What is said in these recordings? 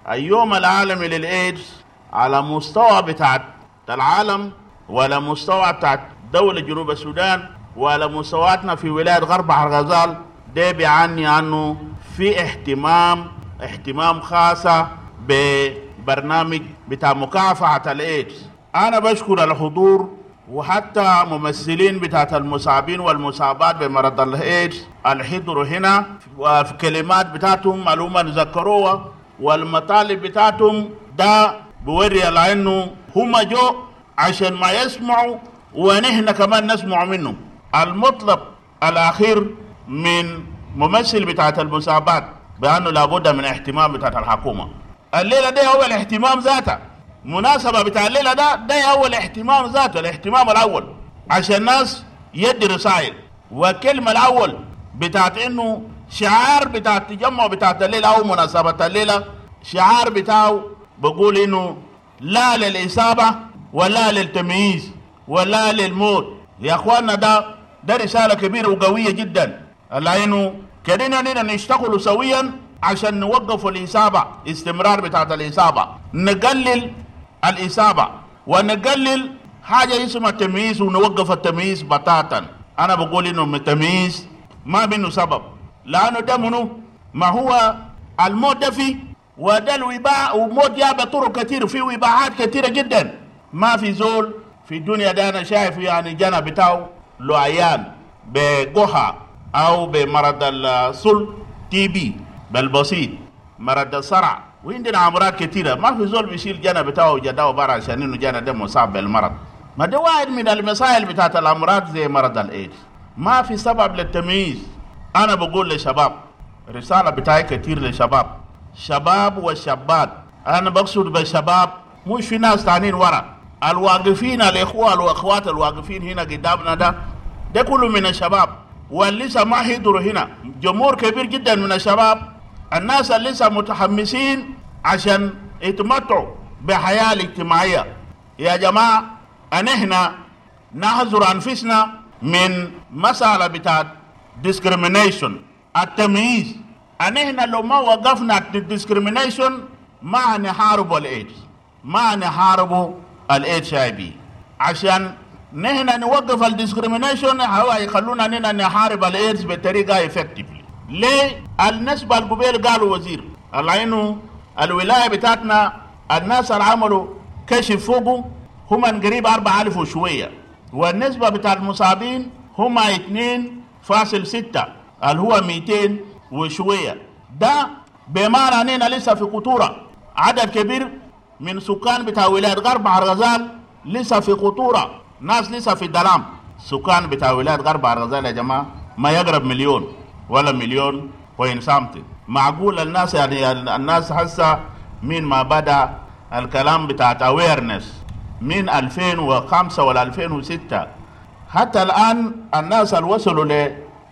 اليوم العالمي للإيدز على مستوى بتاع العالم وعلى مستوى بتاع دولة جنوب السودان وعلى مستوياتنا في ولاية غرب حرغزال، ده بيعني أنه في اهتمام خاصة ببرنامج بتاع مكافحة الإيدز. أنا بشكر الحضور وحتى ممثلين بتاعت المصابين والمصابات بمرض الإيدز الحضور هنا، وفي كلمات بتاعتهم معلومة ذكروها والمطالب بتاعتهم، ده بوري على انه هم جو عشان ما يسمعوا ونحن كمان نسمع منهم. المطلب الأخير من ممثل بتاعت المصابات بأنه لابد من اهتمام بتاعت الحكومة. الليلة ده هو الاهتمام ذاته، مناسبة بتاع الليلة ده هو الاهتمام ذاته، الاهتمام الأول عشان الناس يدي رسائل. والكلمة الأول بتاعت إنه شعار بتاع التجمع بتاعت الليلة أو مناسبة الليلة، شعار بتاعه بقول إنه لا للإصابة ولا للتمييز ولا للموت. يا أخواننا ده رسالة كبيرة وقوية جدا، لأنه كدنا نشتغل سويا عشان نوقف الإصابة، استمرار بتاعت الإصابة، نقلل الإصابة ونقلل حاجة اسمها التمييز ونوقف التمييز بتاتا. أنا بقول إنه التمييز ما منه سبب، لأنه ده منه ما هو الموت ده فيه، وده الوباء، وموت جاء بطرق كتير، في وباءات كتيرة جدا. ما في زول في الدنيا ده أنا شايف يعني جانا بتاعه له عيان بقحة أو بمرض السل تي بي بالبسيط، مرض الصرع، وعندنا أمراض كتيرة. ما في زول بيشيل جانا بتاعه جداه برا عشان إنه جانا ده مصاب بالمرض. ما ده واحد من المسائل بتاعت الأمراض زي مرض الإيدز. ما في سبب للتمييز. أنا بقول للشباب، رسالة بتاعي كتير للشباب، شباب والشابات. أنا بقصد بالشباب مش في ناس تانيين ورا، الواقفين الإخوة والأخوات الواقفين هنا قدامنا ده كله من الشباب، واللي لسه ما حضروا هنا جمهور كبير جدا من الشباب، الناس اللي لسه متحمسين عشان يتمتعوا بحياة الاجتماعية. يا جماعة أنحنا نحذر أنفسنا من مسألة بتاعت discrimination، التمييز. أنحنا لو ما وقفنا discrimination ما نحارب الإيدز، ما نحارب الHIV. عشان نحن نوقف الديسكريمينيشن هو يخلونا اننا نحارب الايدز بطريقه افكتيفلي. ليه؟ النسبه القبيل قالوا وزير لانه الولايه بتاعتنا الناس اللي عملوا كشف فوقه هم قريب 4000 وشويه، والنسبه بتاع المصابين هم 2.6 اللي هو 200 وشويه. ده بمعنى اننا لسه في خطوره، عدد كبير من سكان بتاع ولايه غرب حرغزال لسه في خطوره، ناس لسه في الظلام. سكان بتاع ولايه غرب حرغزال يا جماعه ما يقرب مليون ولا مليون وين سامتي. معقول الناس يعني الناس هسه من ما بدا الكلام بتاعت اويرنس من 2005 ولا 2006 حتى الان الناس الوصلوا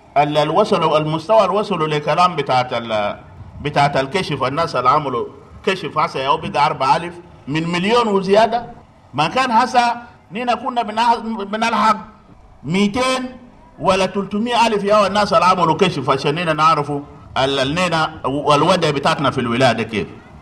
المستوى الوصلوا لكلام بتاعت الكشف. الناس اللي عملوا كشف هسه يا بقى 4000 من مليون وزياده. ما كان هسه نينا كنا بنلحق 200 ولا 300 ألف يا الناس اللي عملوا كشف عشان نينا نعرفوا الوضع بتاعتنا في الولاية ده كيف.